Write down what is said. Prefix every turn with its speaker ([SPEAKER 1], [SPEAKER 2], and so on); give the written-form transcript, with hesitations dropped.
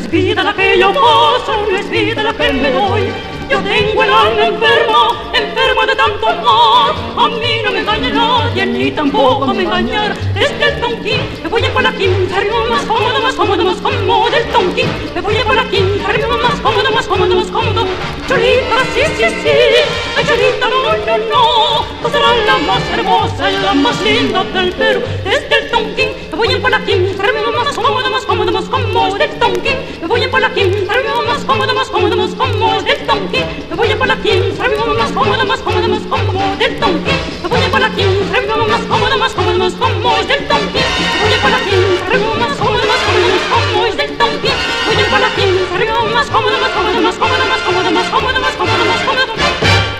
[SPEAKER 1] es vida la que yo paso, no es vida la que me doy. Yo tengo el alma enferma de tanto amor. A mí no me engaña nadie, ni tampoco me engañar. Desde el Tonquín me voy a Palaquín, arriba más cómodo, más cómodo, más cómodo. Del Tonquín me voy a Palaquín, arriba más cómodo, más cómodo, más cómodo. Cholita, sí, sí, sí, ay, Cholita, no, no, no. Tú serás la más hermosa y la más linda del Perú. Desde el Tonquín me voy a Palaquín, arriba más cómodo, más cómodo, más cómodo. Del Tonquín me voy a Palaquín, arriba más cómodo, más cómodo, más cómodo. Del Tonquín me voy a Palaquín, arriba más cómodo, más cómodo, más cómodo. Del Tonquín me voy a Palaquín, arriba más cómodo, más cómodo, más cómodo. Del Tonquín me voy a Palaquín, arriba más cómodo, más cómodo, más cómodo. Del Tonquín voy a Palaquín, arriba más cómodo, más cómodo, más cómodo, más cómodo, más cómodo, más cómodo, más